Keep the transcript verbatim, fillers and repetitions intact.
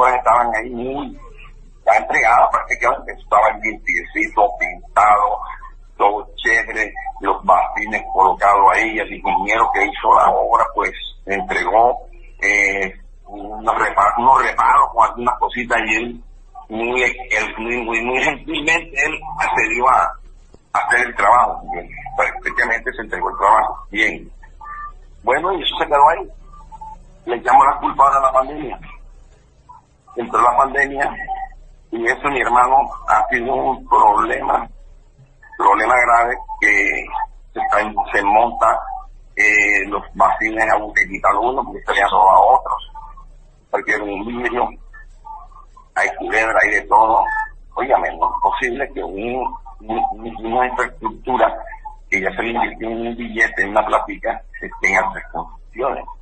todas estaban ahí muy ya entregadas, prácticamente estaban limpiecitos, pintados, todo chévere, los bastines colocados ahí, el ingeniero que hizo la obra pues entregó eh, unos reparos, unos reparos con algunas cositas y él muy, él, muy, muy, muy gentilmente él accedió a, a hacer el trabajo, prácticamente se entregó el trabajo bien. Bueno, y eso se quedó ahí. Le echamos la culpa a la pandemia. Entró la pandemia y eso, mi hermano, ha sido un problema, problema grave que se, está, se monta eh, los vacines a que quitar uno porque se le han robado a otros. Porque en un vidrio hay culebra, hay de todo. Óigame, no es posible que un, un, una infraestructura que ya se le invirtió en un billete, en una plática, se tenga tres construcciones.